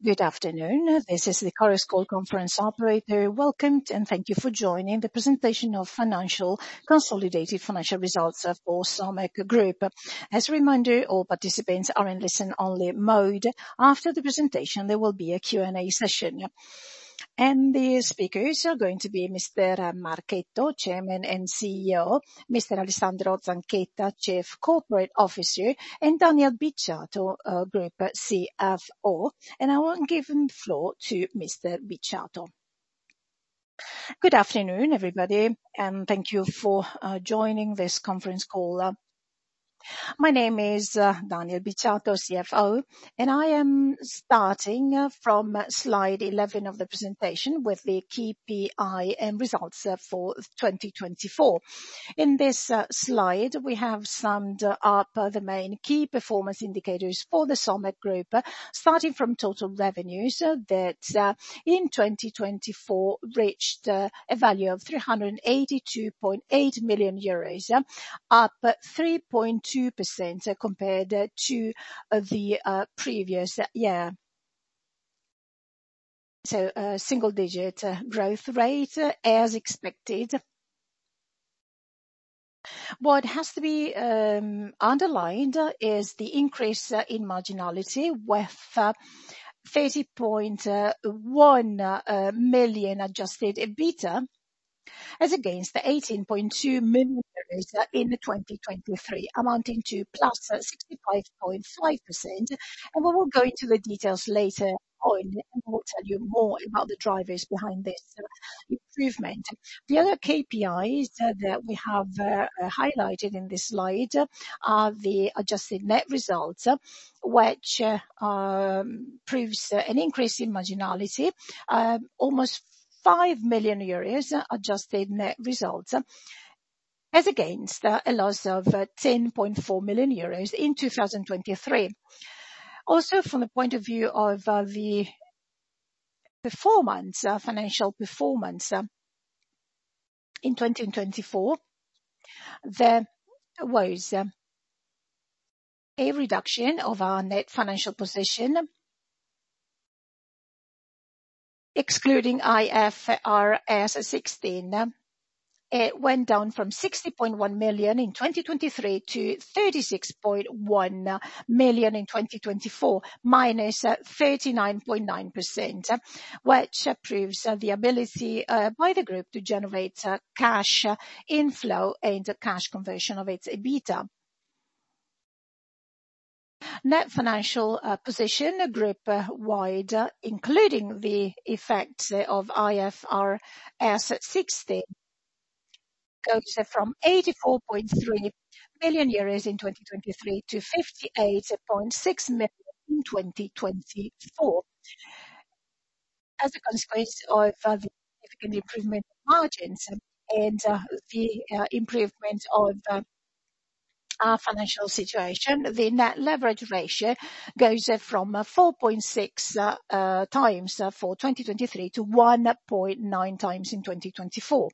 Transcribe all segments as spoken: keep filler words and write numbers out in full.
Good afternoon. This is the Chorus Call conference operator. Welcome and thank you for joining the presentation of financial consolidated financial results for Somek Group. As a reminder, all participants are in listen-only mode. After the presentation, there will be a Q and A session. And the speakers are going to be Mister Marchetto, Chairman and C E O, Mister Alessandro Zanchetta, Chief Corporate Officer, and Daniel Bicciato, uh, Group C F O. And I will give the floor to Mister Bicciato. Good afternoon, everybody, and thank you for uh, joining this conference call. Uh, My name is uh, Daniel Bicciato, C F O, and I am starting uh, from uh, slide eleven of the presentation with the key P I and results uh, for twenty twenty-four. In this uh, slide, we have summed uh, up uh, the main key performance indicators for the Somek Group, uh, starting from total revenues uh, that uh, in twenty twenty-four reached uh, a value of three hundred eighty-two point eight million euros, uh, up three point two percent compared to the uh, previous year. So a single-digit uh, growth rate uh, as expected. What has to be um, underlined is the increase uh, in marginality with uh, thirty point one uh, million adjusted EBITDA as against the eighteen point two million euros in twenty twenty-three, amounting to plus sixty-five point five percent. And we will go into the details later on, and we'll tell you more about the drivers behind this uh, improvement. The other K P Is uh, that we have uh, uh, highlighted in this slide uh, are the adjusted net results, uh, which uh, um, proves uh, an increase in marginality, uh, almost five million euros adjusted net results, as against a loss of ten point four million euros in two thousand twenty-three. Also, from the point of view of uh, the performance, uh, financial performance, uh, in twenty twenty-four, there was uh, a reduction of our net financial position, excluding I F R S sixteen. It went down from sixty point one million in twenty twenty-three to thirty-six point one million in twenty twenty-four, minus thirty-nine point nine percent, which proves the ability uh, by the group to generate uh, cash inflow and cash conversion of its EBITDA. Net financial uh, position group-wide, uh, including the effects of I F R S sixteen, goes from eighty-four point three million euros in twenty twenty-three to fifty-eight point six million in twenty twenty-four. As a consequence of uh, the significant improvement of margins and uh, the uh, improvement of uh, our financial situation, the net leverage ratio goes uh, from uh, four point six uh, uh, times uh, for twenty twenty-three to one point nine times in twenty twenty-four.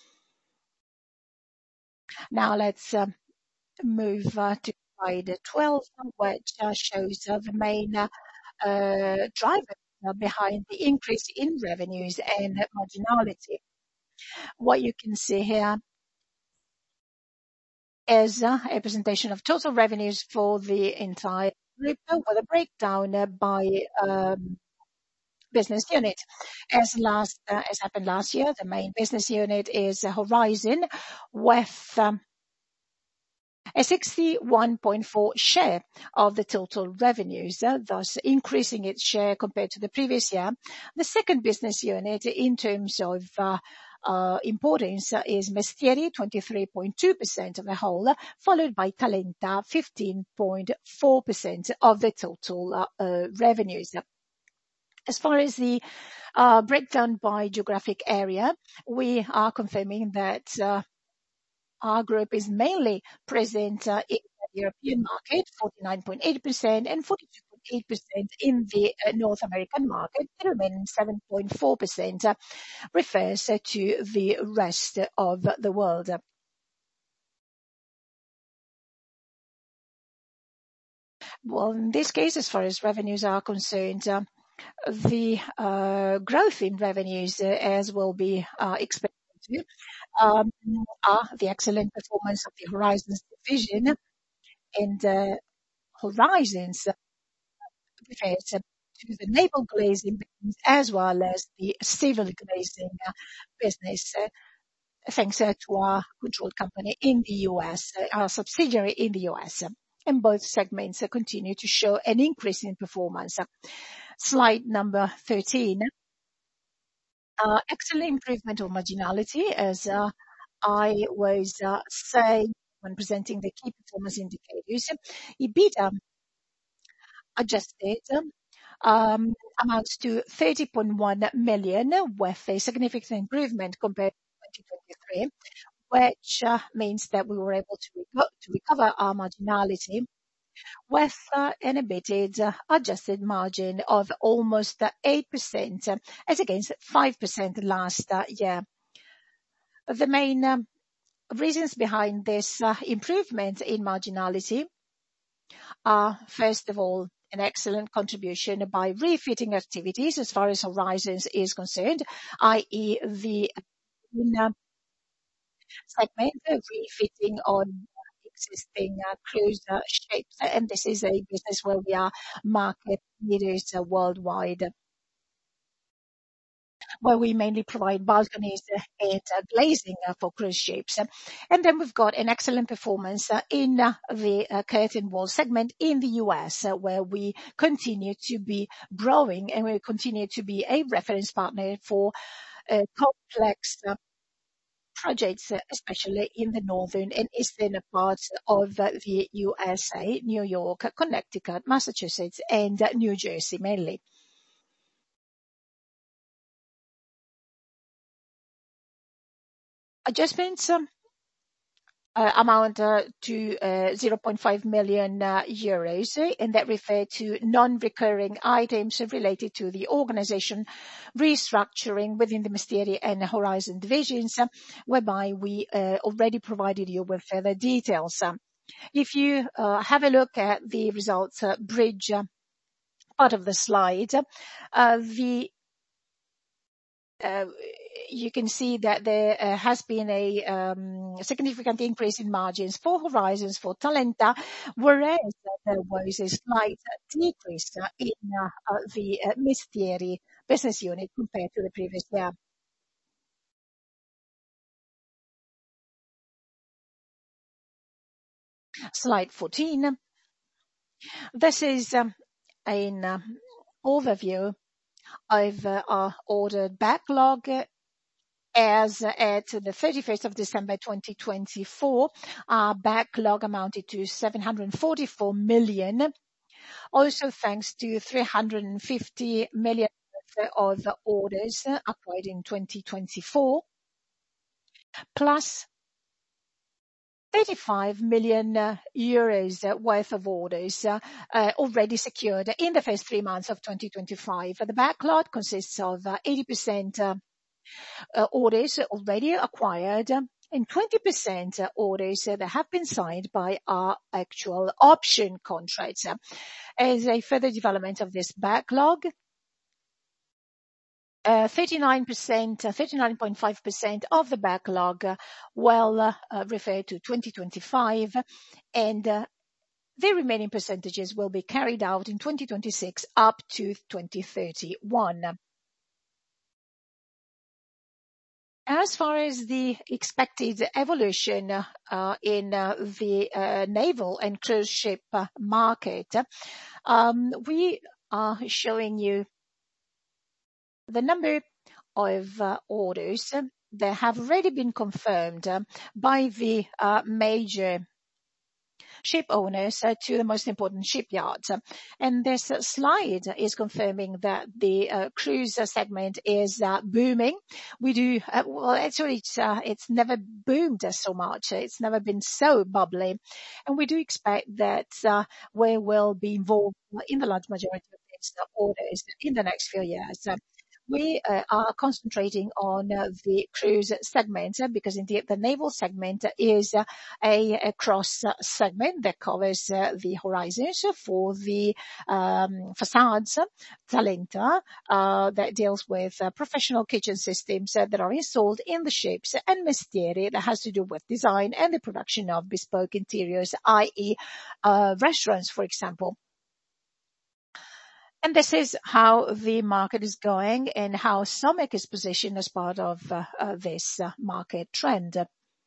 Now let's uh, move uh, to slide twelve, which uh, shows uh, the main uh, uh, drivers uh, behind the increase in revenues and marginality. What you can see here is uh, a presentation of total revenues for the entire group uh, with a breakdown uh, by um, business unit. As last, uh, as happened last year, the main business unit is uh, Horizon, with um, a sixty-one point four share of the total revenues, uh, thus increasing its share compared to the previous year. The second business unit in terms of uh, uh, importance uh, is Mestieri, twenty-three point two percent of the whole, followed by Talenta, fifteen point four percent of the total uh, uh, revenues. As far as the uh, breakdown by geographic area, we are confirming that uh, our group is mainly present uh, in the European market, forty-nine point eight percent, and forty-two point eight percent in the uh, North American market. The remaining seven point four percent uh, refers uh, to the rest of the world. Well, in this case, as far as revenues are concerned, uh, the uh, growth in revenues, uh, as will be uh, expected to, um, are the excellent performance of the Horizons division. And uh, Horizons uh, refers uh, to the naval glazing business as well as the civil glazing uh, business, uh, thanks uh, to our controlled company in the U S, uh, our subsidiary in the U S. And both segments uh, continue to show an increase in performance. Slide number thirteen. Uh, excellent improvement of marginality, as uh, I was uh, saying when presenting the key performance indicators. EBITDA adjusted um, amounts to thirty point one million, with a significant improvement compared to twenty twenty-three, which uh, means that we were able to reco- to recover our marginality with uh, an EBIT uh, adjusted margin of almost uh, eight percent, uh, as against five percent last uh, year. The main um, reasons behind this uh, improvement in marginality are, first of all, an excellent contribution by refitting activities as far as Horizons is concerned, that is the uh, segment uh, refitting on existing uh, cruise uh, ships. And this is a business where we are market leaders uh, worldwide, where we mainly provide balconies uh, and uh, glazing uh, for cruise ships. And then we've got an excellent performance uh, in uh, the uh, curtain wall segment in the U S, uh, where we continue to be growing and we continue to be a reference partner for uh, complex uh, projects, uh, especially in the northern and eastern parts of uh, the U S A, New York, Connecticut, Massachusetts, and uh, New Jersey mainly. Adjustments um, uh, amount uh, to uh, zero point five million uh, euros, uh, and that refer to non-recurring items related to the organization restructuring within the Mysteri and Horizon divisions, uh, whereby we uh, already provided you with further details. Um, If you uh, have a look at the results uh, bridge uh, part of the slide, uh, the uh, you can see that there uh, has been a um, significant increase in margins for Horizons, for Talenta, whereas uh, there was a slight decrease uh, in uh, uh, the uh, Misteri business unit compared to the previous year. Slide fourteen. This is um, an uh, overview of uh, our ordered backlog as at the thirty-first of December twenty twenty-four. Our backlog amounted to seven hundred forty-four million, also thanks to three hundred fifty million of orders acquired in twenty twenty-four, plus thirty-five million uh, euros uh, worth of orders uh, uh, already secured in the first three months of twenty twenty-five. The backlog consists of uh, eighty percent uh, uh, orders already acquired uh, and twenty percent uh, orders uh, that have been signed by our actual option contracts. Uh, As a further development of this backlog, uh, thirty-nine percent, uh, thirty-nine point five percent of the backlog uh, will uh, uh, refer to twenty twenty-five, and uh, the remaining percentages will be carried out in twenty twenty-six up to twenty thirty-one. As far as the expected evolution uh, in uh, the uh, naval and cruise ship uh, market, um, we are showing you the number of uh, orders that have already been confirmed uh, by the uh, major ship owners uh, to the most important shipyards. And this uh, slide is confirming that the uh, cruise segment is uh, booming. We do, uh, well, actually, it's, uh, it's never boomed so much. It's never been so bubbly. And we do expect that uh, we will be involved in the large majority of these uh, orders in the next few years. we uh, are concentrating on uh, the cruise segment uh, because indeed the naval segment is uh, a, a cross uh, segment that covers uh, the horizons for the um, facades, Talenta, uh, that deals with uh, professional kitchen systems uh, that are installed in the ships, and Mestieri that has to do with design and the production of bespoke interiors, that is uh, restaurants, for example. And this is how the market is going and how Somic is positioned as part of uh, uh, this uh, market trend.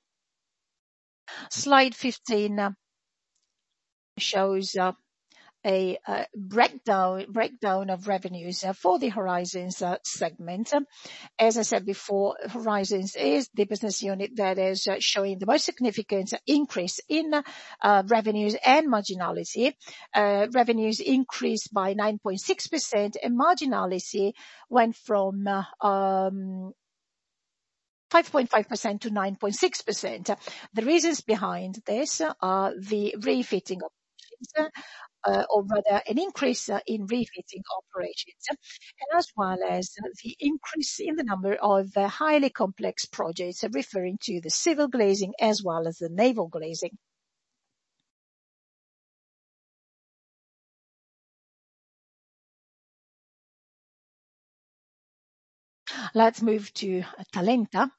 Slide fifteen uh, shows uh, a uh, breakdown breakdown of revenues uh, for the Horizons uh, segment. As I said before, Horizons is the business unit that is uh, showing the most significant increase in uh, revenues and marginality. Uh, revenues increased by nine point six percent and marginality went from uh, um, five point five percent to nine point six percent. The reasons behind this are the refitting operations, uh, or rather an increase uh, in refitting operations, and as well as the increase in the number of uh, highly complex projects, uh, referring to the civil glazing as well as the naval glazing. Let's move to Talenta.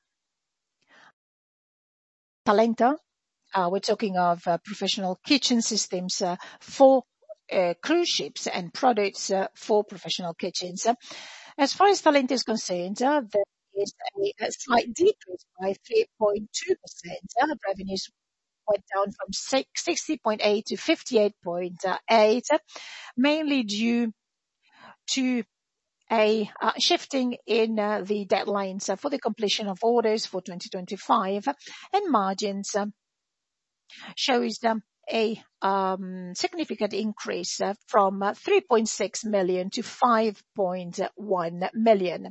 Talenta, uh, we're talking of uh, professional kitchen systems uh, for uh, cruise ships and products uh, for professional kitchens. As far as Talent is concerned, uh, there is a, a slight decrease by three point two percent. Uh, revenues went down from sixty point eight to fifty-eight point eight, mainly due to a uh, shifting in uh, the deadlines uh, for the completion of orders for twenty twenty-five, and margins um, shows um, a um, significant increase uh, from uh, three point six million to five point one million.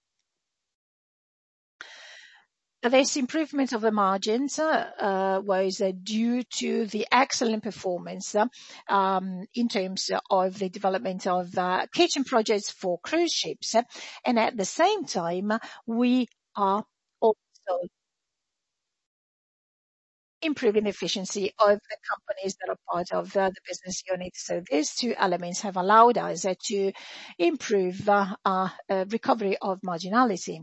This improvement of the margins uh, uh, was uh, due to the excellent performance uh, um, in terms of the development of uh, kitchen projects for cruise ships. And at the same time, we are also improving the efficiency of the companies that are part of uh, the business unit. So these two elements have allowed us uh, to improve uh, our uh, recovery of marginality.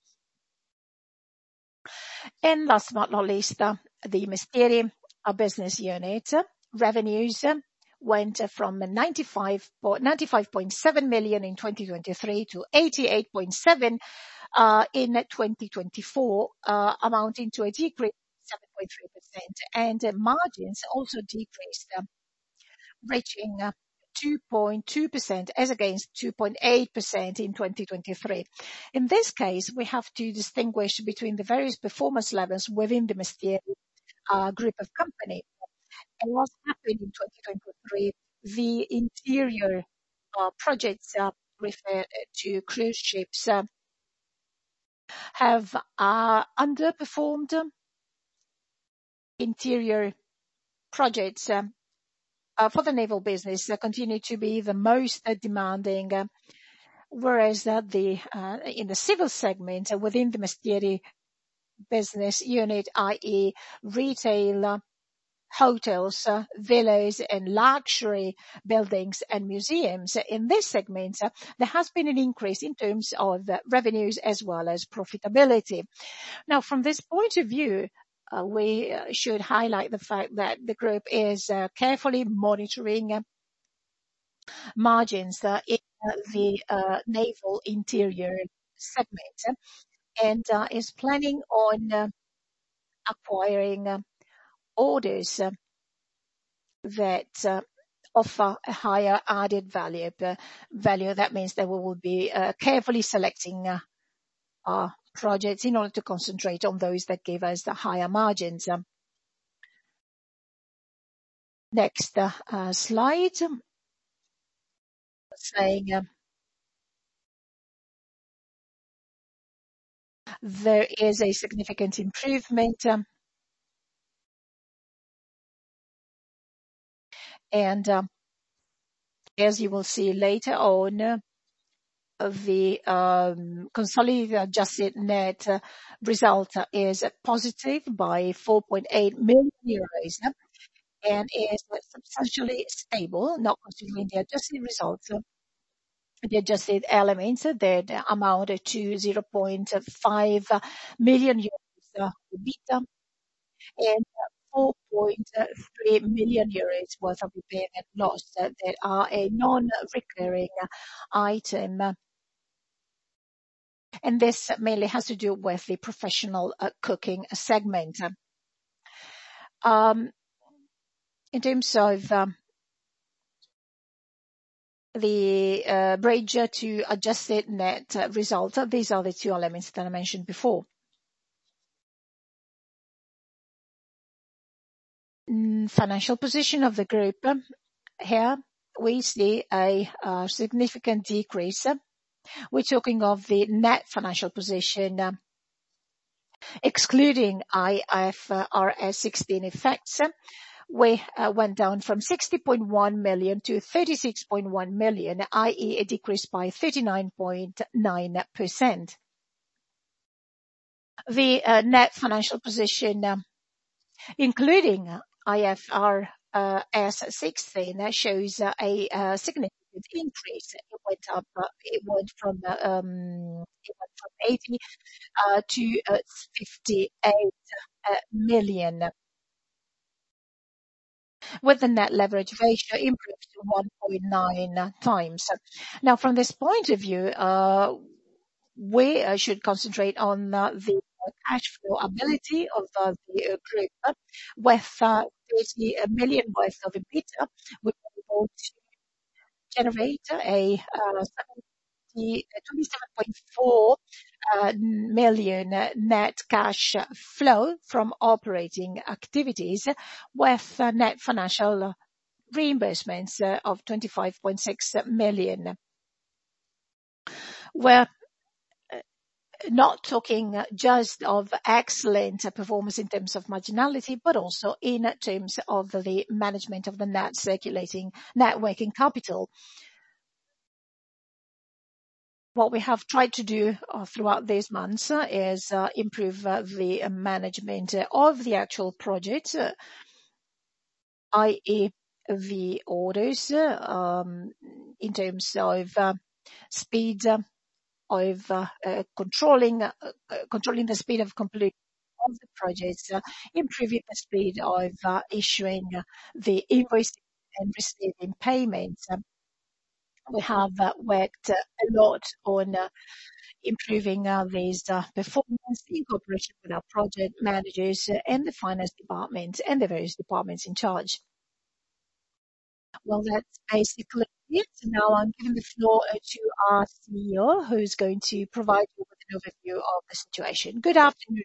And last but not least, uh, the Mestieri uh, business unit uh, revenues uh, went from ninety-five point seven million in twenty twenty-three to eighty-eight point seven uh, in twenty twenty-four, uh, amounting to a decrease of seven point three percent. And uh, margins also decreased, uh, reaching uh, two point two percent as against two point eight percent in twenty twenty-three. In this case, we have to distinguish between the various performance levels within the Mestieri uh, group of companies. And what happened in twenty twenty-three, the interior uh, projects uh, referred to cruise ships uh, have uh, underperformed. Interior projects uh, uh, for the naval business uh, continue to be the most uh, demanding, uh, whereas uh, the uh, in the civil segment uh, within the Mestieri business unit, that is retail, uh, hotels, uh, villas and luxury buildings and museums. In this segment, uh, there has been an increase in terms of uh, revenues as well as profitability. Now, from this point of view, uh, we uh, should highlight the fact that the group is uh, carefully monitoring uh, margins uh, in uh, the uh, naval interior segment, uh, and uh, is planning on uh, acquiring uh, orders uh, that uh, offer a higher added value. uh, value. That means that we will be uh, carefully selecting uh, our projects in order to concentrate on those that give us the higher margins. Um, Next uh, uh, slide, saying uh, there is a significant improvement, um, and um, as you will see later on, uh, the um, consolidated adjusted net uh, result is positive by four point eight million euros and is substantially stable, not considering the adjusted results. uh, The adjusted elements that amount to zero point five million euros uh, EBITDA and four point three million euros worth of impairment loss uh, that are a non-recurring item. And this mainly has to do with the professional uh, cooking segment. Um, in terms of um, the uh, bridge to adjusted net uh, result, uh, these are the two elements that I mentioned before. Mm, Financial position of the group. um, Here we see a uh, significant decrease. We're talking of the net financial position, um, excluding I F R S sixteen effects. We uh, went down from sixty point one million to thirty-six point one million, that is a decrease by thirty-nine point nine percent. The uh, net financial position, um, including I F R S sixteen, uh, shows uh, a uh, significant increase. It went up, uh, it went from uh, um, it went from eighty uh, to uh, fifty-eight uh, million, with the net leverage ratio improved to one point nine times. Now, from this point of view, uh, we uh, should concentrate on uh, the uh, cash flow ability of uh, the uh, group. Uh, With uh, thirty million worth of EBITDA, we were able to generate a uh, seventy twenty-seven point four uh, million uh, net cash flow from operating activities, with uh, net financial reimbursements uh, of twenty-five point six million. We're not talking just of excellent performance in terms of marginality, but also in terms of the management of the net circulating net working capital. What we have tried to do uh, throughout these months uh, is uh, improve uh, the uh, management uh, of the actual project, uh, that is the orders, uh, um, in terms of uh, speed uh, of uh, uh, controlling uh, uh, controlling the speed of completion of the projects, uh, improving the speed of uh, issuing uh, the invoicing and receiving payments. Um, We have uh, worked uh, a lot on uh, improving uh, these uh, performance in cooperation with our project managers uh, and the finance department and the various departments in charge. Well, that's basically it. Now I'm giving the floor uh, to our C E O, who's going to provide you with an overview of the situation. Good afternoon,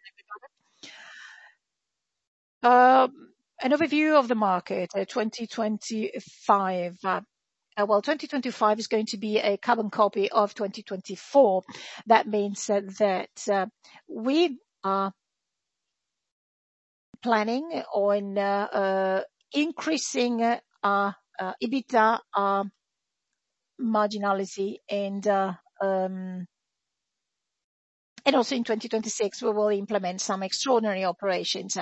everybody. Um, An overview of the market, uh, twenty twenty-five. Uh, uh, Well, twenty twenty-five is going to be a carbon copy of twenty twenty-four. That means uh, that uh, we are planning on uh, uh, increasing uh, our uh, EBITDA, our marginality, and uh, um, and also in twenty twenty-six, we will implement some extraordinary operations.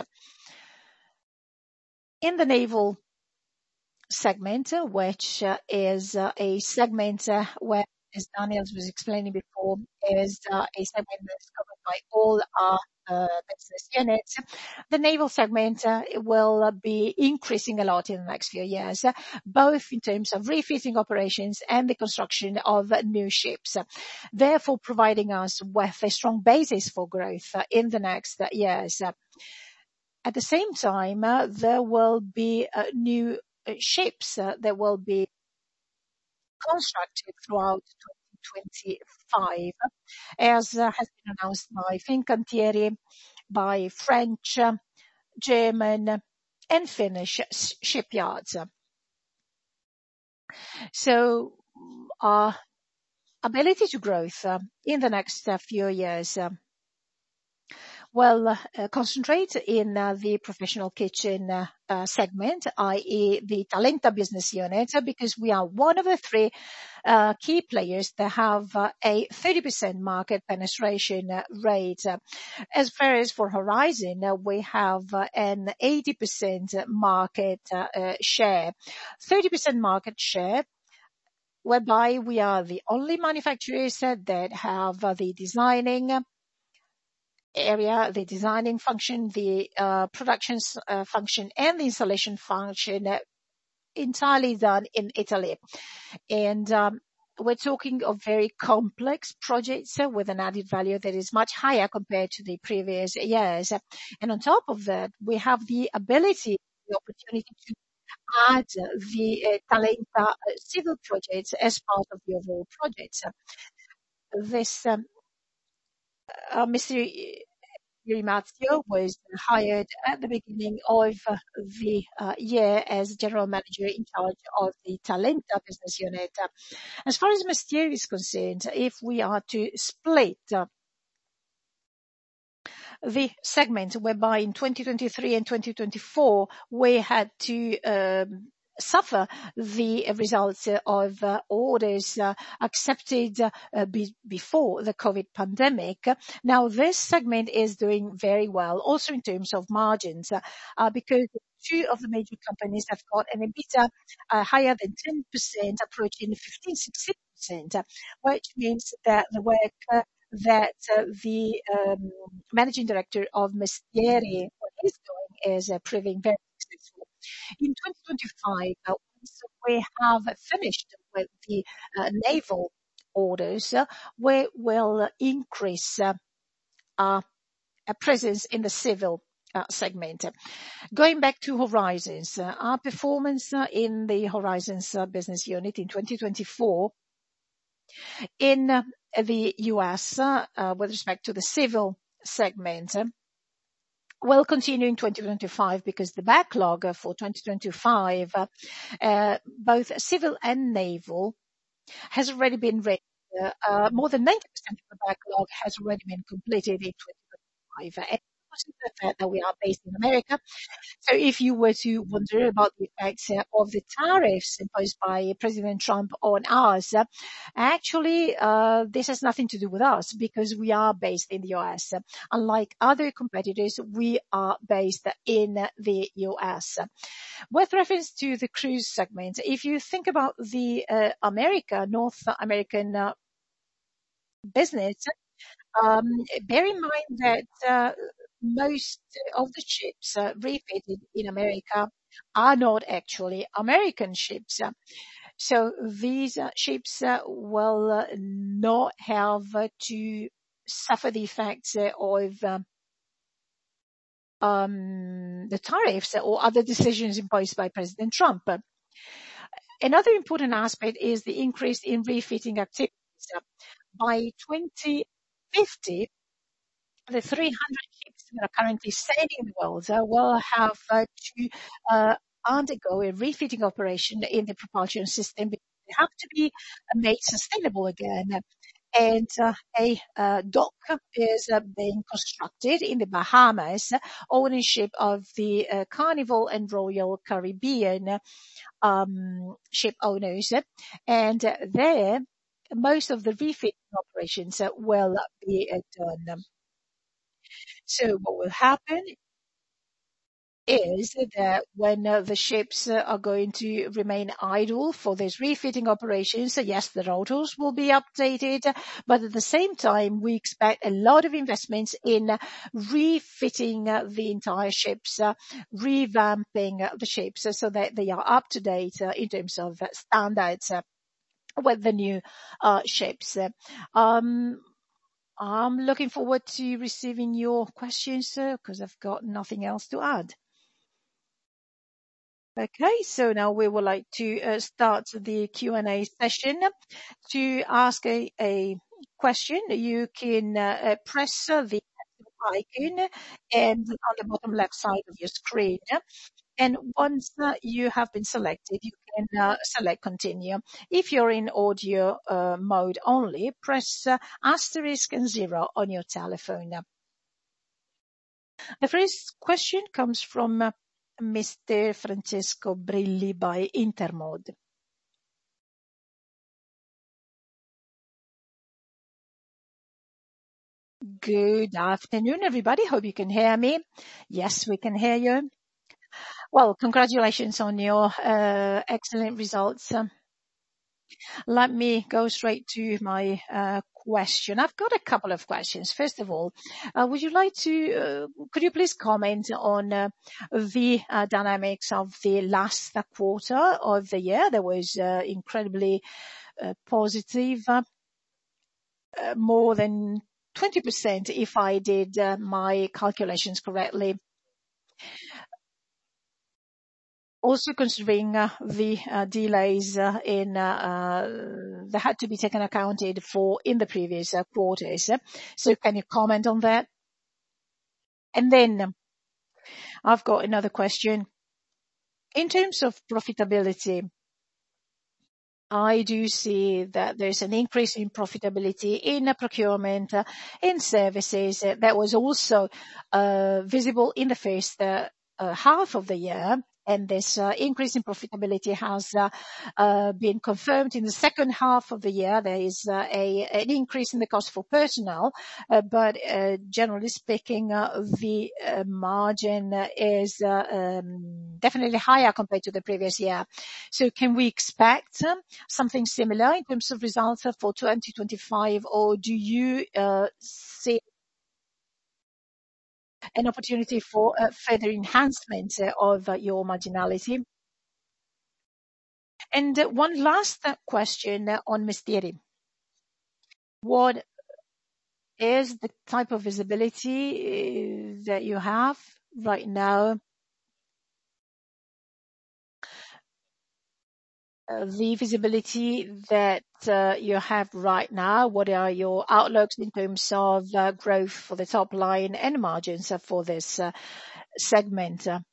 In the naval segment, uh, which uh, is uh, a segment uh, where, as Daniel was explaining before, is uh, a segment that's covered by all our uh, business units. The naval segment uh, will uh, be increasing a lot in the next few years, uh, both in terms of refitting operations and the construction of uh, new ships, therefore providing us with a strong basis for growth uh, in the next uh, years. At the same time, uh, there will be uh, new uh, ships uh, that will be constructed throughout twenty twenty-five, as uh, has been announced by Fincantieri, by French, uh, German, and Finnish s- shipyards. So our ability to growth uh, in the next uh, few years uh, Well, uh, concentrate in uh, the professional kitchen uh, uh, segment, that is the Talenta business unit, uh, because we are one of the three uh, key players that have uh, a thirty percent market penetration uh, rate. Uh, As far as for Horizon, uh, we have uh, an eighty percent market uh, uh, share, thirty percent market share, whereby we are the only manufacturers uh, that have uh, the designing area, the designing function, the uh, production uh, function, and the installation function uh, entirely done in Italy. And um, we're talking of very complex projects uh, with an added value that is much higher compared to the previous years. And on top of that, we have the ability, the opportunity to add the uh, Talenta uh, civil projects as part of the overall projects. This um, uh, Mister Yuri Mazzio was hired at the beginning of uh, the uh, year as general manager in charge of the Talenta business unit. Uh, As far as Mestieri is concerned, if we are to split uh, the segment whereby in twenty twenty-three and twenty twenty-four we had to um, suffer the results uh, of uh, orders uh, accepted uh, be- before the COVID pandemic. Now this segment is doing very well, also in terms of margins, uh, uh, because two of the major companies have got an EBITDA uh, higher than ten percent, approaching fifteen, sixteen percent, uh, which means that the work uh, that uh, the um, managing director of Mestieri, what he's doing, is uh, proving very successful. In twenty twenty-five, uh, once we have finished with the uh, naval orders, uh, we will increase uh, our uh, presence in the civil uh, segment. Going back to Horizons, uh, our performance uh, in the Horizons uh, business unit in twenty twenty-four in uh, the U S uh, uh, with respect to the civil segment uh, will continue in twenty twenty-five because the backlog uh, for twenty twenty-five, uh, uh, both civil and naval, has already been ready. Uh, uh, more than ninety percent of the backlog has already been completed in twenty twenty-five. And because of the fact that we are based in America, so if you were to wonder about the effects uh, of the tariffs imposed by President Trump on us, uh, actually, uh, this has nothing to do with us because we are based in the U S. Unlike other competitors, we are based in the U S. With reference to the cruise segment, if you think about the uh, America, North American uh, business, um, bear in mind that uh, most of the ships uh, refitted in America are not actually American ships. Uh, So these uh, ships uh, will uh, not have uh, to suffer the effects uh, of um, um, the tariffs or other decisions imposed by President Trump. Uh, Another important aspect is the increase in refitting activities. Uh, By twenty fifty, the three hundred ships that are currently sailing the world uh, will have uh, to uh, undergo a refitting operation in the propulsion system because they have to be uh, made sustainable again. And uh, a uh, dock is uh, being constructed in the Bahamas, ownership of the uh, Carnival and Royal Caribbean um, ship owners. And uh, there, most of the refitting operations uh, will be uh, done. So what will happen is that when uh, the ships uh, are going to remain idle for these refitting operations, so yes, the rotors will be updated, but at the same time, we expect a lot of investments in uh, refitting uh, the entire ships, uh, revamping uh, the ships uh, so that they are up to date uh, in terms of uh, standards uh, with the new uh, ships. Um, I'm looking forward to receiving your questions, sir, because I've got nothing else to add. Okay, so now we would like to uh, start the Q and A session. To ask a, a question, you can uh, uh, press uh, the icon and on the bottom left side of your screen. And once uh, you have been selected, you can uh, select continue. If you're in audio uh, mode only, press uh, asterisk and zero on your telephone. The first question comes from uh, Mister Francesco Brilli by Intermod. Good afternoon, everybody. Hope you can hear me. Yes, we can hear you. Well, congratulations on your uh, excellent results. Um, Let me go straight to my uh, question. I've got a couple of questions. First of all, uh, would you like to, uh, could you please comment on uh, the uh, dynamics of the last quarter of the year? That was uh, incredibly uh, positive, uh, uh, more than twenty percent if I did uh, my calculations correctly. Also considering uh, the uh, delays uh, in uh, uh, that had to be taken accounted for in the previous uh, quarters. So can you comment on that? And then um, I've got another question. In terms of profitability, I do see that there's an increase in profitability in uh, procurement, uh, in services. Uh, That was also uh, visible in the first uh, uh, half of the year, and this uh, increase in profitability has uh, uh, been confirmed in the second half of the year. There is uh, a an increase in the cost for personnel, uh, but uh, generally speaking, uh, the uh, margin uh, is uh, um, definitely higher compared to the previous year. So can we expect um, something similar in terms of results uh, for twenty twenty-five, or do you uh, see an opportunity for uh, further enhancement uh, of uh, your marginality? And uh, one last uh, question uh, on Mestieri. What is the type of visibility uh, that you have right now? Uh, the visibility that uh, you have right now, what are your outlooks in terms of uh, growth for the top line and margins uh, for this uh, segment? Uh,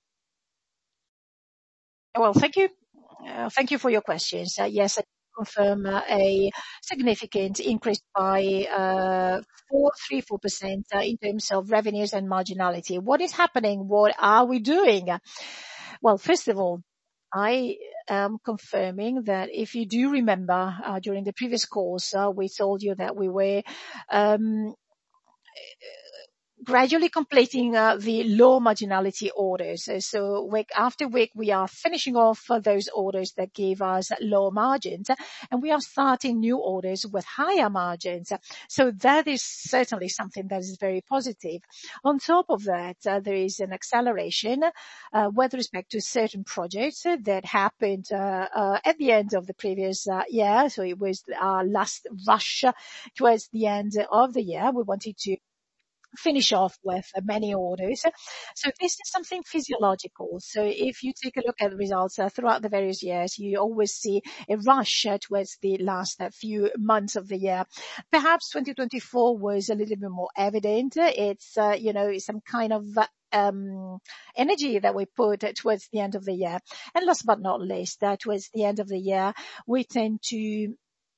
Well, thank you. Uh, Thank you for your questions. Uh, Yes, I confirm uh, a significant increase by uh, four three four percent uh, in terms of revenues and marginality. What is happening? What are we doing? Well, first of all, I am confirming that if you do remember, uh, during the previous calls, uh, we told you that we were um, gradually completing uh, the low marginality orders. Uh, So week after week, we are finishing off uh, those orders that gave us low margins, uh, and we are starting new orders with higher margins. So that is certainly something that is very positive. On top of that, uh, there is an acceleration uh, with respect to certain projects uh, that happened uh, uh, at the end of the previous uh, year. So it was our last rush uh, towards the end of the year. We wanted to finish off with uh, many orders. So this is something physiological. So if you take a look at the results uh, throughout the various years, you always see a rush uh, towards the last uh, few months of the year. Perhaps twenty twenty-four was a little bit more evident. It's, uh, you know, some kind of uh, um, energy that we put uh, towards the end of the year. And last but not least, uh, towards the end of the year, we tend to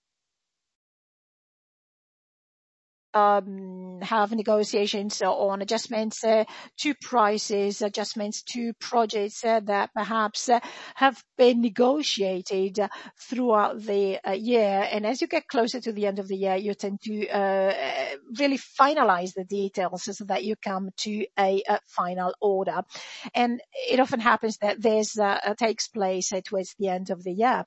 um, have negotiations on adjustments uh, to prices, adjustments to projects uh, that perhaps uh, have been negotiated uh, throughout the uh, year. And as you get closer to the end of the year, you tend to uh, uh, really finalize the details so that you come to a, a final order. And it often happens that this uh, uh, takes place uh, towards the end of the year.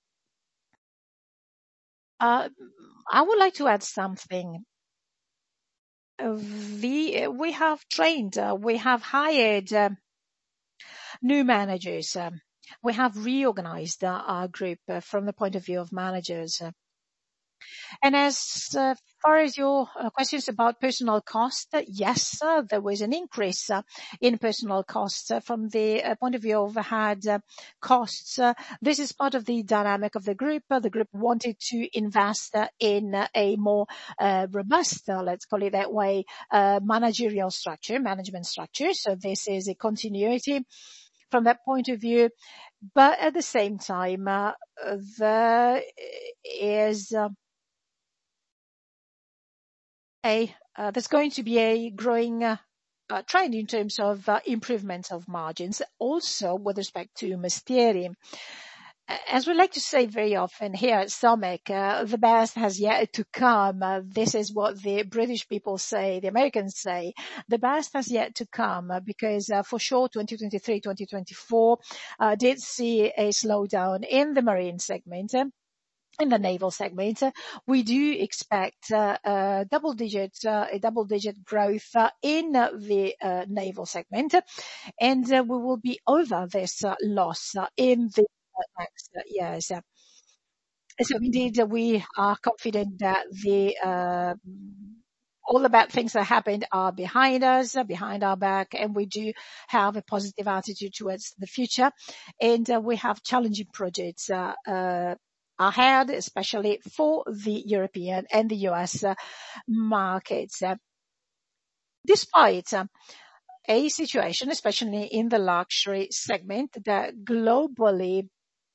Uh, I would like to add something. Uh, the we have trained, uh, we have hired uh, new managers. Um, we have reorganized uh, our group uh, from the point of view of managers. Uh, and as uh, far as your uh, questions about personal cost, uh, yes, uh, there was an increase uh, in personal costs uh, from the uh, point of view of overhead uh, costs. Uh, this is part of the dynamic of the group. Uh, the group wanted to invest uh, in uh, a more uh, robust, uh, let's call it that way, uh, managerial structure, management structure. So this is a continuity from that point of view. But at the same time, uh, there is uh, a uh, there's going to be a growing uh, uh, trend in terms of uh, improvement of margins. Also, with respect to Mestieri, as we like to say very often here at Stomach, uh, the best has yet to come. Uh, this is what the British people say, the Americans say. The best has yet to come uh, because uh, for sure twenty twenty-three, twenty twenty-four uh, did see a slowdown in the marine segment. Uh, in the naval segment, uh, we do expect uh, uh, double-digit, uh, a double-digit growth uh, in uh, the uh, naval segment, and uh, we will be over this uh, loss uh, in the uh, next uh, years. Uh, So indeed, uh, we are confident that the uh, all the bad things that happened are behind us, uh, behind our back, and we do have a positive attitude towards the future. And uh, we have challenging projects uh, uh, ahead, especially for the European and the U S uh, markets. Uh, despite uh, a situation, especially in the luxury segment, that globally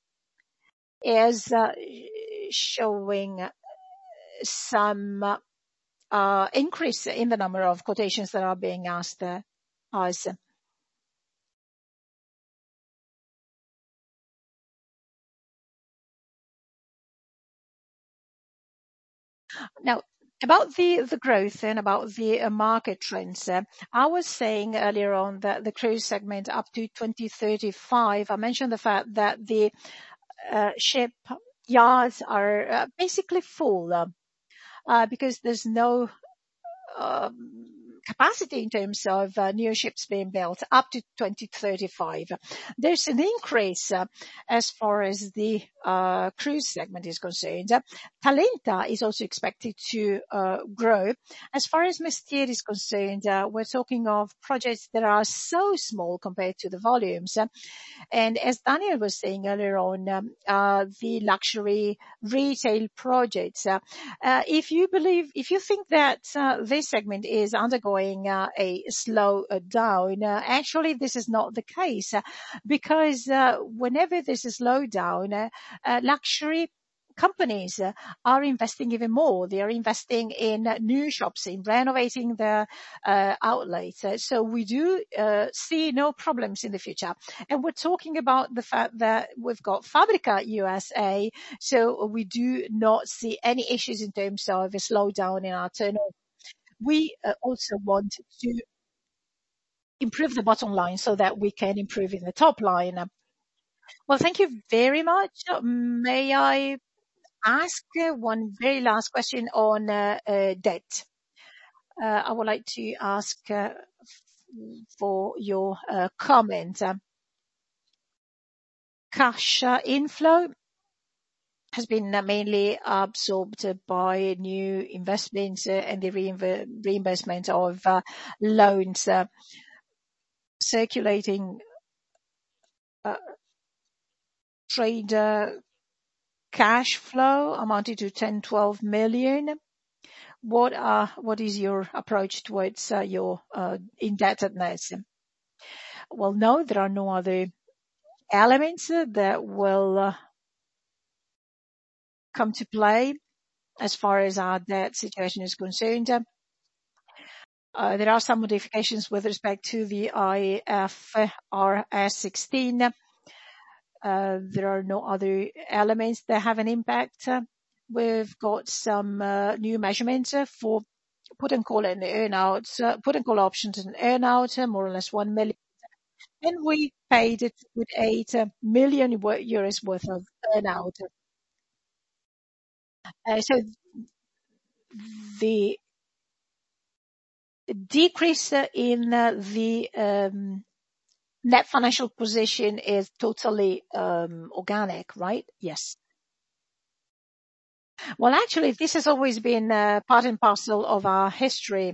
is uh, showing some uh, increase in the number of quotations that are being asked uh, us. Now, about the the growth and about the uh, market trends, uh, I was saying earlier on that the cruise segment up to twenty thirty-five, I mentioned the fact that the uh, ship yards are uh, basically full uh, uh, because there's no um, capacity in terms of uh, new ships being built up to twenty thirty-five. There's an increase uh, as far as the uh, cruise segment is concerned. Uh, Talenta is also expected to uh, grow. As far as Mestieri is concerned, uh, we're talking of projects that are so small compared to the volumes. Uh, and as Daniel was saying earlier on, um, uh, the luxury retail projects, uh, uh, if you believe, if you think that uh, this segment is undergoing uh, a slow uh, down, uh, actually this is not the case uh, because uh, whenever there's a slowdown, uh, uh, luxury companies uh, are investing even more. They are investing in uh, new shops, in renovating their uh, outlets. Uh, so we do uh, see no problems in the future. And we're talking about the fact that we've got Fabrica U S A, so we do not see any issues in terms of a slowdown in our turnover. We uh, also want to improve the bottom line so that we can improve in the top line. Well, thank you very much. May I ask uh, one very last question on uh, uh, debt? Uh, I would like to ask uh, for your uh, comment. Um, Cash uh, inflow has been uh, mainly absorbed by new investments uh, and the reinv- reimbursement of uh, loans. Uh, circulating uh, trade uh, cash flow amounted to ten, twelve million. What are what is your approach towards uh, your uh, indebtedness? Well, no, there are no other elements uh, that will uh, come to play as far as our debt situation is concerned. Uh, there are some modifications with respect to the I F R S sixteen. Uh, there are no other elements that have an impact. We've got some uh, new measurements uh, for put and call and earn-outs, uh, put and call options and earn-out, uh, more or less one million. And we paid it with eight uh, million euros worth of earn-out. Uh, so the decrease uh, in uh, the um, net financial position is totally um, organic, right? Yes. Well, actually, this has always been uh, part and parcel of our history.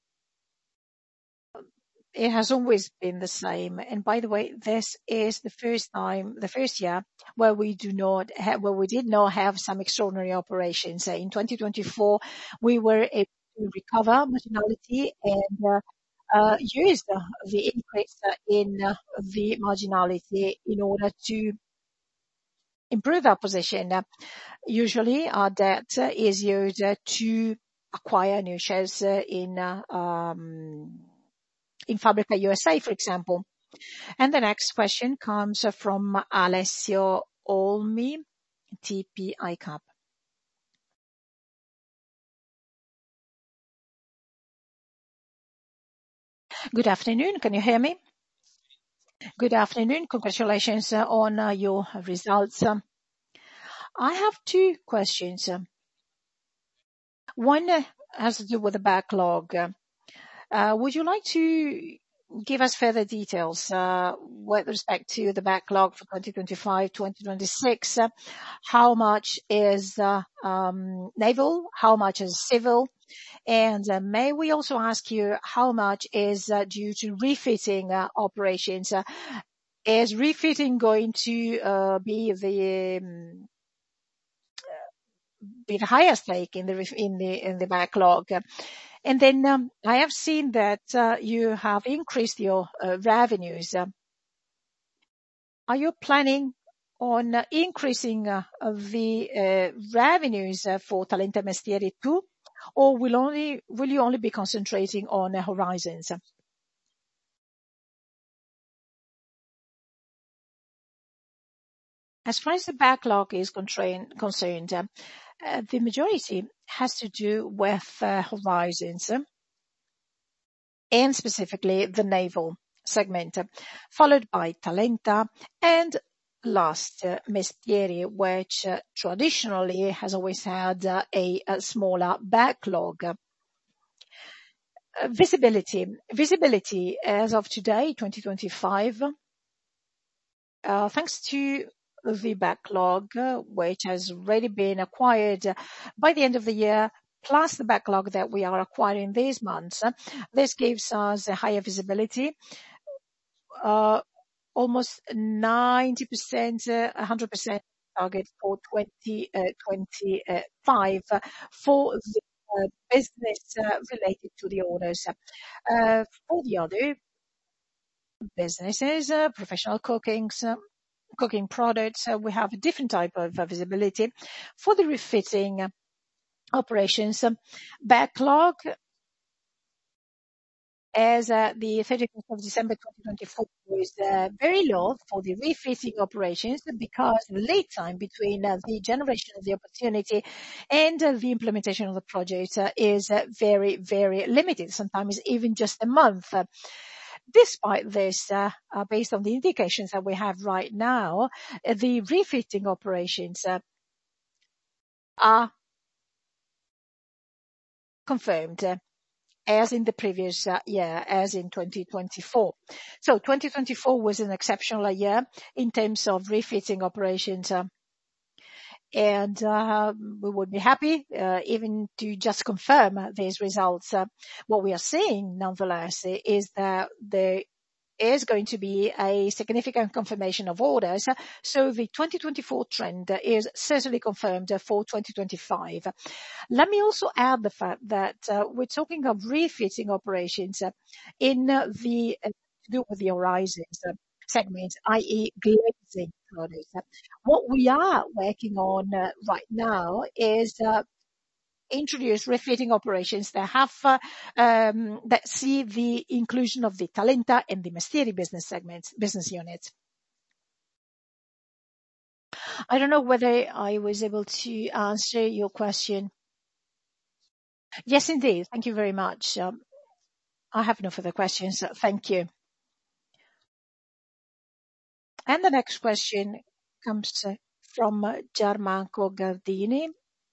It has always been the same. And by the way, this is the first time, the first year where we do not have, where we did not have some extraordinary operations. Uh, In twenty twenty-four, we were able to recover marginality and uh, uh, use the, the increase uh, in uh, the marginality in order to improve our position. Uh, Usually our debt uh, is used uh, to acquire new shares uh, in uh, um, in Fabrica U S A, for example. And the next question comes from Alessio Olmi, T P I Cap. Good afternoon. Can you hear me? Good afternoon. Congratulations uh, on uh, your results. Um, I have two questions. Um, One uh, has to do with the backlog. Uh, uh, Would you like to give us further details uh, with respect to the backlog for twenty twenty-five, twenty twenty-six? Uh, How much is uh, um, naval? How much is civil? And uh, may we also ask you how much is uh, due to refitting uh, operations? Uh, Is refitting going to uh, be the um, be the highest stake in the ref- in the in the backlog? And then um, I have seen that uh, you have increased your uh, revenues. Um, Are you planning on uh, increasing uh, the uh, revenues uh, for Talenta Mestieri too, or will only will you only be concentrating on uh, Horizons? As far as the backlog is constrain- concerned, uh, uh, the majority has to do with uh, Horizons, uh, and specifically the naval segment, uh, followed by Talenta, and last, uh, Mestieri, which uh, traditionally has always had uh, a a smaller backlog. Uh, Visibility. Visibility as of today, twenty twenty-five, Uh, thanks to the backlog, uh, which has already been acquired uh, by the end of the year, plus the backlog that we are acquiring these months. uh, This gives us a higher visibility, uh, almost ninety percent, uh, one hundred percent target for twenty twenty-five uh, for the uh, business uh, related to the orders. Uh, For the other businesses, uh, professional cookings, uh, cooking products, uh, we have a different type of uh, visibility. For the refitting uh, operations, um, backlog as uh, the thirty-first of December twenty twenty-four was uh, very low for the refitting operations because the lead time between uh, the generation of the opportunity and uh, the implementation of the project uh, is uh, very, very limited, sometimes even just a month. Uh, Despite this, uh, uh, based on the indications that we have right now, uh, the refitting operations uh, are confirmed uh, as in the previous uh, year, as in twenty twenty-four. So twenty twenty-four was an exceptional year in terms of refitting operations. uh, And uh, we would be happy uh, even to just confirm uh, these results. Uh, What we are seeing, nonetheless, is that the is going to be a significant confirmation of orders. So the twenty twenty-four trend is certainly confirmed for twenty twenty-five. Let me also add the fact that uh, we're talking of refitting operations uh, in uh, the uh, to do with the horizons uh, segment, that is glazing products. What we are working on uh, right now is uh, introduce refitting operations that have uh, um, that see the inclusion of the Talenta and the Mestieri business segments, business units. I don't know whether I was able to answer your question. Yes, indeed. Thank you very much. Um, I have no further questions. Thank you. And the next question comes uh, from uh, Gianmarco Gardini.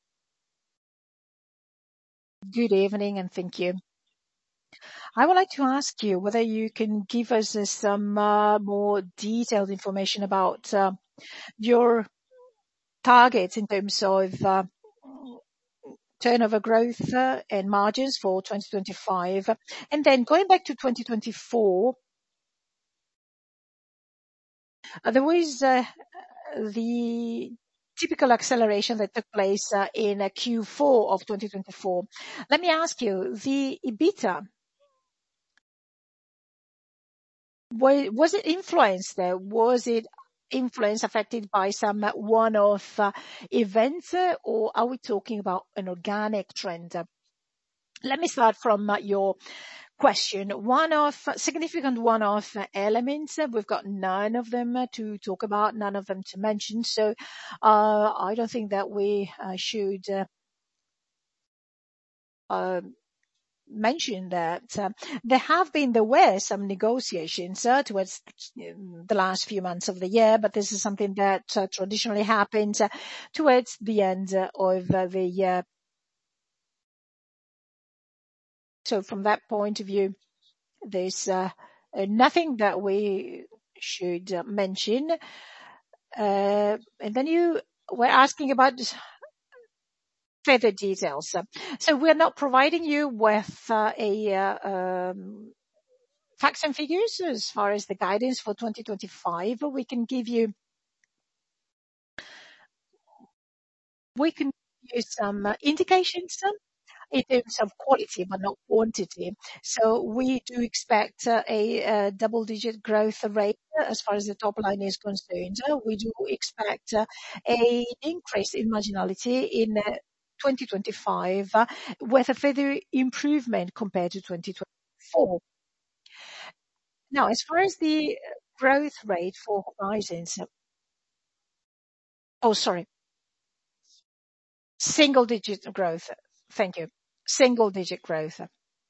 Good evening and thank you. I would like to ask you whether you can give us uh, some uh, more detailed information about uh, your targets in terms of uh, turnover growth uh, and margins for twenty twenty-five. And then going back to twenty twenty-four, uh, there was uh, the typical acceleration that took place uh, in uh, Q four of twenty twenty-four. Let me ask you, the EBITDA, wa- was it influenced? uh, Was it influenced, affected by some uh, one-off uh, events, uh, or are we talking about an organic trend? Uh, Let me start from uh, your question. One-off, significant one-off elements. uh, We've got none of them uh, to talk about, none of them to mention. So uh, I don't think that we uh, should uh, uh, mention that. Uh, there have been, there were some negotiations uh, towards um, the last few months of the year, but this is something that uh, traditionally happens uh, towards the end uh, of uh, the year. So from that point of view, there's uh, uh, nothing that we should uh, mention. Uh, and then you were asking about further details. So we're not providing you with uh, a uh, um, facts and figures as far as the guidance for twenty twenty-five. We can give you we can give you some uh, indications um, in terms of quality, but not quantity. So we do expect uh, a, uh double-digit growth rate uh, as far as the top line is concerned. Uh, We do expect uh, an increase in marginality in uh, twenty twenty-five uh, with a further improvement compared to twenty twenty-four. Now, as far as the uh, growth rate for Horizons, uh, oh, sorry, single-digit growth. Thank you. Single-digit growth.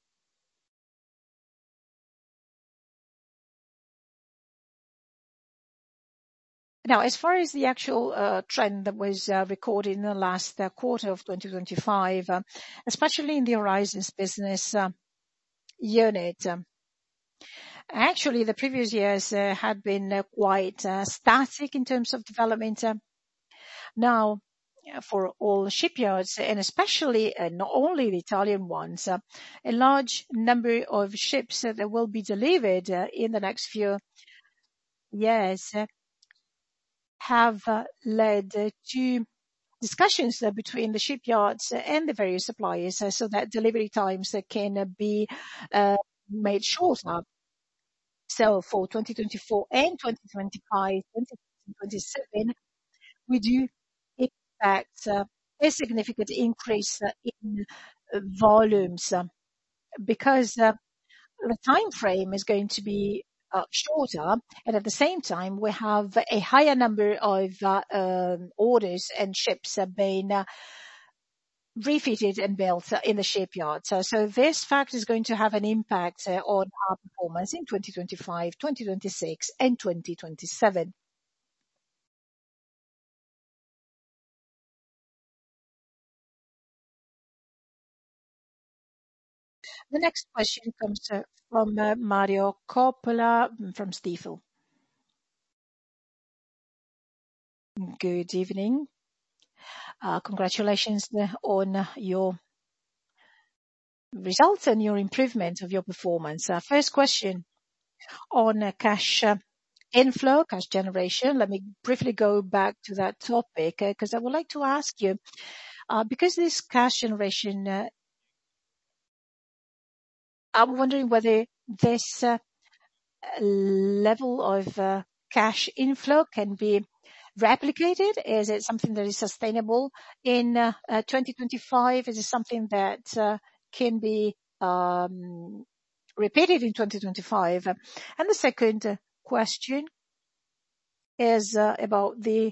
Now, as far as the actual uh, trend that was uh, recorded in the last uh, quarter of twenty twenty-five, uh, especially in the Horizons business uh, unit, um, actually the previous years uh, had been uh, quite uh, static in terms of development. uh, Now, uh, for all shipyards, and especially uh, not only the Italian ones, uh, a large number of ships uh, that will be delivered uh, in the next few years uh, have uh, led uh, to discussions uh, between the shipyards and the various suppliers uh, so that delivery times uh, can uh, be uh, made shorter. So for twenty twenty-four and twenty twenty-five, twenty twenty-seven, we do expect uh, a significant increase uh, in uh, volumes uh, because uh, the time frame is going to be uh, shorter, and at the same time, we have a higher number of uh, um, orders and ships uh, being uh, refitted and built uh, in the shipyard. So, so this fact is going to have an impact uh, on our performance in twenty twenty-five, twenty twenty-six, and twenty twenty-seven. The next question comes uh, from uh, Mario Coppola mm, from Stifel. Good evening. Uh, congratulations uh, on uh, your results and your improvement of your performance. Uh, first question on uh, cash uh, inflow, cash generation. Let me briefly go back to that topic because I would like to ask you, uh, because this cash generation, uh, I'm wondering whether this uh, level of uh, cash inflow can be replicated. Is it something that is sustainable in uh, uh, twenty twenty-five? Is it something that uh, can be um, repeated in twenty twenty-five? And the second uh, question is uh, about the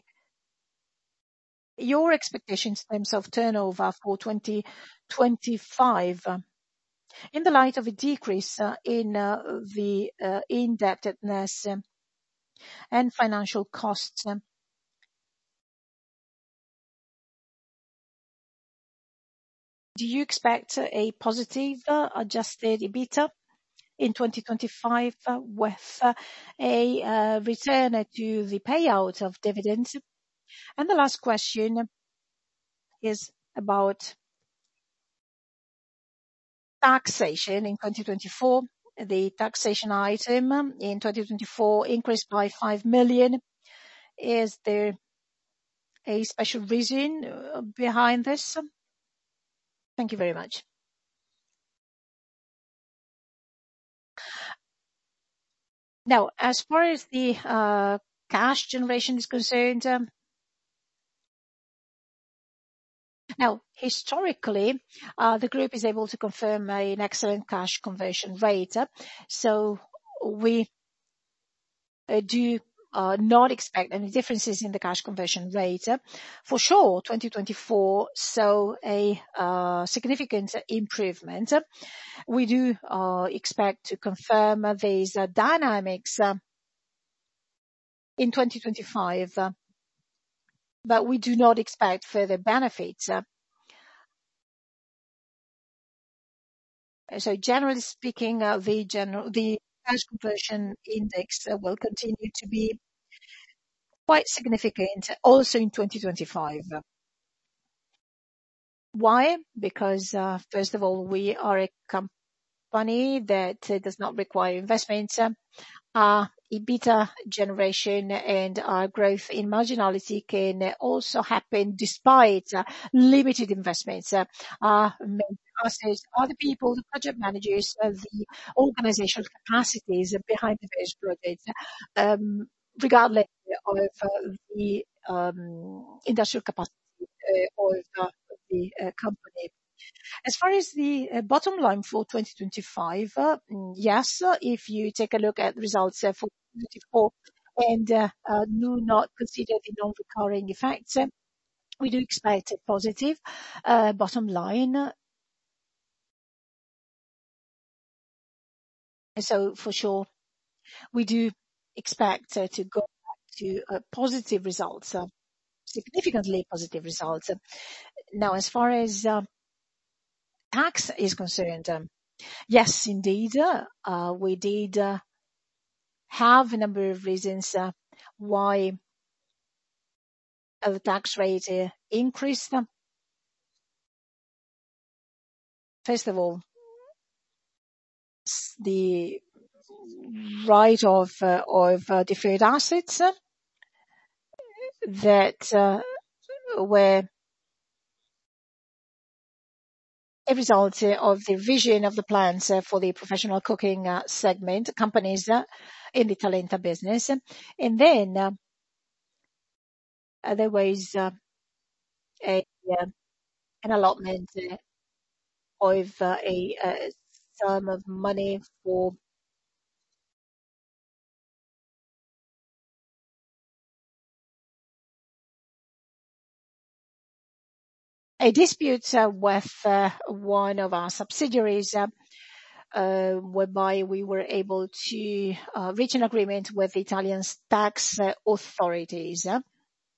your expectations in terms of turnover for twenty twenty-five uh, in the light of a decrease uh, in uh, the uh, indebtedness um, and financial costs. Um, Do you expect uh, a positive uh, adjusted EBITDA in twenty twenty-five uh, with uh, a uh, return to the payout of dividends? And the last question is about taxation in twenty twenty-four. The taxation item um, in twenty twenty-four increased by five million. Is there a special reason uh, behind this? Thank you very much. Now, as far as the uh, cash generation is concerned, um, Now, historically, uh, the group is able to confirm an excellent cash conversion rate. uh, So we uh, do uh, not expect any differences in the cash conversion rate. Uh, For sure, twenty twenty-four saw a uh, significant improvement. Uh, We do uh, expect to confirm uh, these uh, dynamics uh, in twenty twenty-five, uh, but we do not expect further benefits. Uh, So generally speaking, uh, the general the cash conversion index uh, will continue to be quite significant also in twenty twenty-five. Why? Because, uh, first of all, we are a company that uh, does not require investments. Our EBITDA generation and our growth in marginality can also happen despite uh, limited investments. Uh, Our main assets are the people, the project managers, uh, the organizational capacities behind the various projects, um, regardless of uh, the um, industrial capacity uh, of uh, the uh, company. As far as the uh, bottom line for twenty twenty-five, uh, mm, yes, uh, if you take a look at results uh, for twenty twenty-four and uh, uh, do not consider the non-recurring effects, uh, we do expect a positive uh, bottom line. Uh, So for sure, we do expect uh, to go back to uh, positive results, uh, significantly positive results. Now, as far as uh, tax is concerned, um, yes, indeed, uh, uh, we did uh, have a number of reasons uh, why uh, the tax rate uh, increased. First of all, s- the write of uh, of uh, deferred assets uh, that uh, were a result uh, of the revision of the plans uh, for the professional cooking uh, segment companies uh, in the Talenta business. And then uh, uh, there was uh, a uh, an allotment uh, of uh, a uh, sum of money for a dispute uh, with uh, one of our subsidiaries, uh, uh, whereby we were able to uh, reach an agreement with the Italian tax uh, authorities. uh,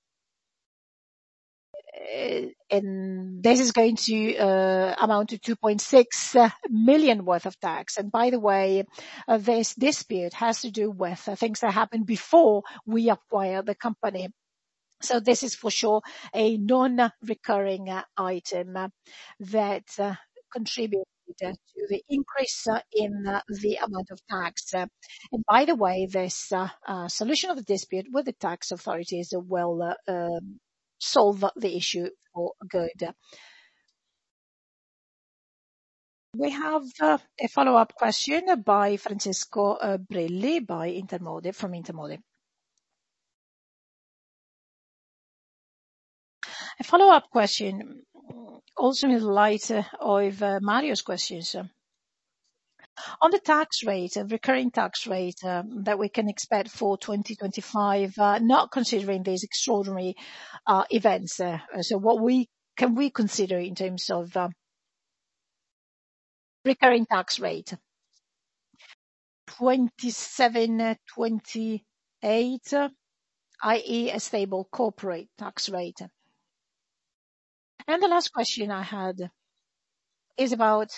And this is going to uh, amount to two point six uh, million worth of tax. And by the way, uh, this dispute has to do with uh, things that happened before we acquired the company. So this is for sure a non-recurring uh, item uh, that uh, contributed uh, to the increase uh, in uh, the amount of tax. Uh, And by the way, this uh, uh, solution of the dispute with the tax authorities will uh, um, solve the issue for good. We have uh, a follow-up question by Francesco uh, Brilli by Intermode, from Intermode. A follow-up question, also in light uh, of uh, Mario's questions. On the tax rate, uh, recurring tax rate um, that we can expect for twenty twenty-five, uh, not considering these extraordinary uh, events. uh, So what we can we consider in terms of uh, recurring tax rate? twenty-seven, twenty-eight, uh, that is a stable corporate tax rate. And the last question I had is about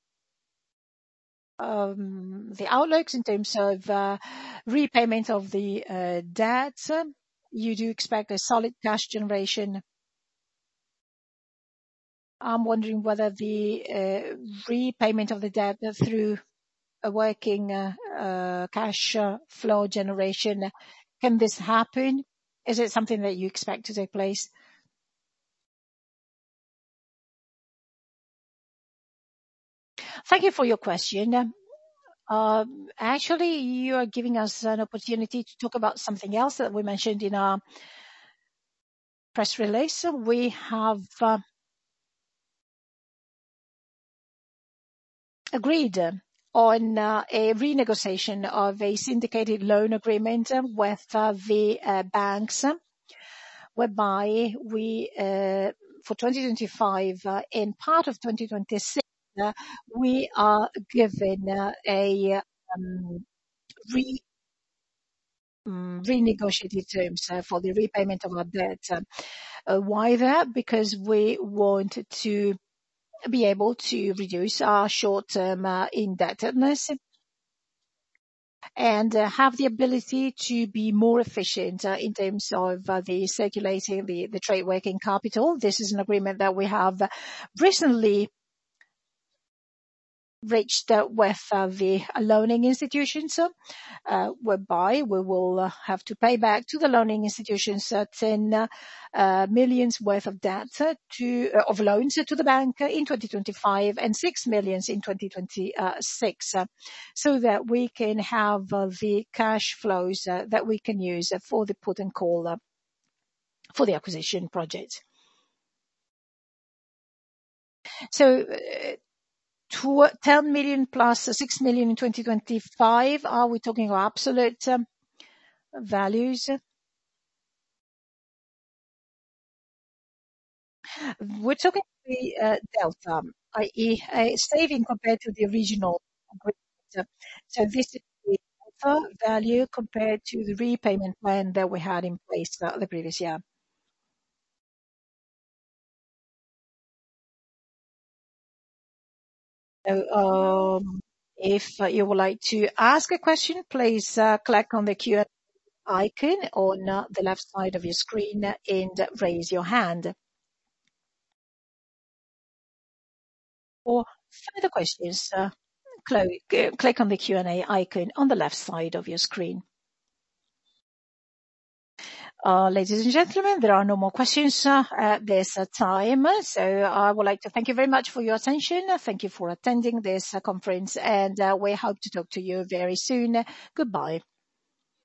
um, the outlooks in terms of uh, repayment of the uh, debt. You do expect a solid cash generation. I'm wondering whether the uh, repayment of the debt through a working uh, uh, cash uh, flow generation, can this happen? Is it something that you expect to take place? Thank you for your question. Um, Actually, you are giving us an opportunity to talk about something else that we mentioned in our press release. We have uh, agreed on uh, a renegotiation of a syndicated loan agreement uh, with uh, the uh, banks, whereby we, uh, for twenty twenty-five uh, and part of twenty twenty-six, uh, we are given uh, a um, re um, renegotiated terms uh, for the repayment of our debt. Uh, Why that? Because we want to be able to reduce our short-term uh, indebtedness and uh, have the ability to be more efficient uh, in terms of uh, the circulating the, the trade working capital. This is an agreement that we have recently reached uh, with uh, the loaning institutions, uh, whereby we will uh, have to pay back to the loaning institutions uh, ten uh, uh, millions worth of debt uh, to uh, of loans to the bank uh, in twenty twenty-five and six millions in twenty twenty-six, uh, so that we can have uh, the cash flows uh, that we can use uh, for the put and call uh, for the acquisition project. So. Uh, tw- ten million plus uh, six million in twenty twenty-five. Are we talking about absolute um, values? We're talking the uh, delta, that is, a saving compared to the original agreement. So this is the delta value compared to the repayment plan that we had in place uh, the previous year. So, um, if uh, you would like to ask a question, please uh, click on the Q and A icon on uh, the left side of your screen and raise your hand. For further questions, uh, clo- uh, click on the Q and A icon on the left side of your screen. Uh, ladies and gentlemen, there are no more questions uh, at this uh, time. So I would like to thank you very much for your attention. Thank you for attending this uh, conference, and uh, we hope to talk to you very soon. Goodbye.